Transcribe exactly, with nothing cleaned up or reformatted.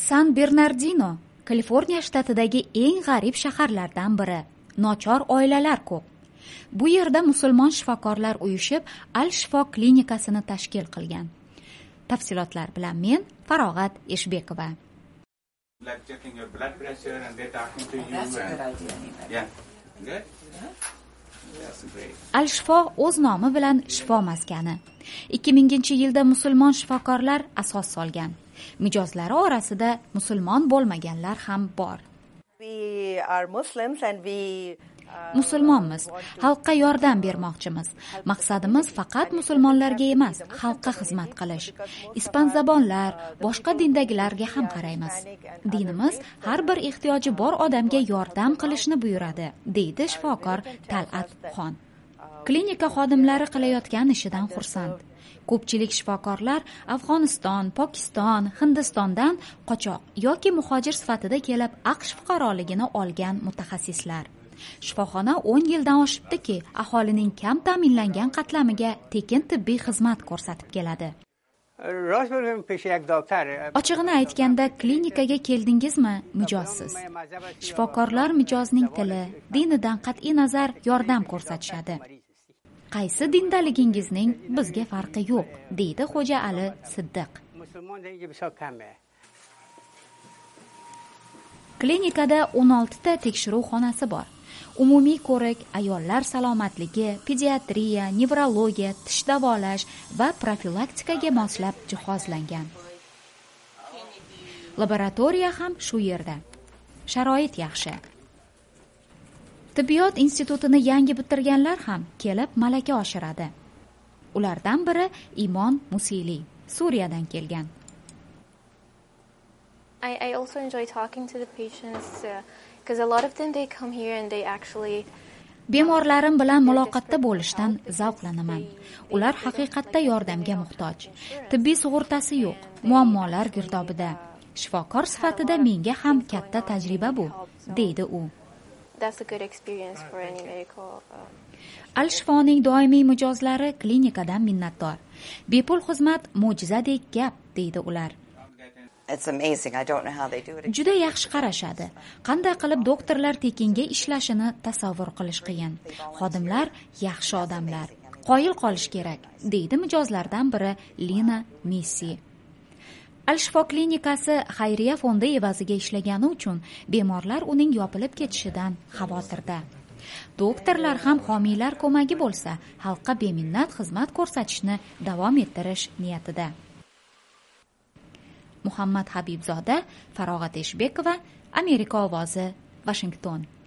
San Bernardino Kaliforniya shtatidagi eng g'arib shaharlardan biri. Nochor oilalar ko'p. Bu yerda musulmon shifokorlar uyushib Al-Shifo klinikasini tashkil qilgan. Tafsilotlar bilan men Farog'at Eshbekova. Like checking your blood pressure and they're talking to you. That's a and, good idea. Yeah. Good? That's great. Al-Shifo o'z nomi bilan shifo maskani. ikki minginchi yilda musulmon shifokorlar asos solgan. Mijozlari orasida musulmon bo'lmaganlar ham bor. We are Muslims and we Musulmonmiz, xalqqa yordam bermoqchimiz. Maqsadimiz faqat musulmonlarga emas, xalqqa xizmat qilish. Ispanzabonlar, boshqa dindagilarga ham qaraymiz. Dinimiz har bir ehtiyoji bor odamga yordam qilishni buyuradi, deydi shifokor Tal'at Xon. Klinika xodimlari qilayotgan ishidan xursand. Ko'pchilik shifokorlar Afg'oniston, Pokiston, Hindistondan qochoq yoki muhojir sifatida kelib AQSh fuqaroligini olgan mutaxassislar. Shifoxona o'n yildan oshibdiki, aholining kam ta'minlangan qatlamiga tekin tibbiy xizmat ko'rsatib keladi. Ochig'ini aytganda, klinikaga keldingizmi, mijozsiz. Shifokorlar mijozning tili, dinidan qat'iy nazar yordam ko'rsatishadi. Qaysi dindaligingizning bizga farqi yo'q, deydi Xo'ja Ali Siddiq. Klinikada o'n oltita tekshiruv xonasi bor. Umumiy ko'rik, ayollar salomatligi, pediatriya, nevrologiya, tish davolash va profilaktikaga moslab jihozlangan. Laboratoriya ham shu yerda. Sharoit yaxshi. Tibbiyot institutini yangi bitirganlar ham kelib malaka oshiradi. Ulardan biri Imon Musili, Suriyadan kelgan. I, I also enjoy talking to the patients because uh, a lot of them they come here and they actually Bemorlarim bilan muloqotda bo'lishdan zavqlanaman. Ular haqiqatda yordamga muhtoj. Tibbiy sug'urtasi yo'q, muammolar girdobida. Shifokor sifatida menga ham katta tajriba bu, deydi u. That's a good experience for any medical. Uh... Al-Shifoning doimiy mijozlari klinikadan minnatdor. Bepul xizmat mo'jizadek gap, deydi ular. It's amazing. I don't know how they do it. Juda yaxshi qarashadi. Qanday qilib doktorlar tekinga ishlashini tasavvur qilish qiyin. Xodimlar yaxshi odamlar. Qoyil qolish kerak, deydi mijozlardan biri Lina Messi. Al-Shifo klinikasi xayriya fondi evaziga ishlagani uchun bemorlar uning yopilib ketishidan xavotirda. Doktorlar ham homiylar ko'magi bo'lsa, xalqqa beminnat xizmat ko'rsatishni davom ettirish niyatida. Muhammad Habibzoda, Farog'at Eshbekova, Amerika ovozi, Washington.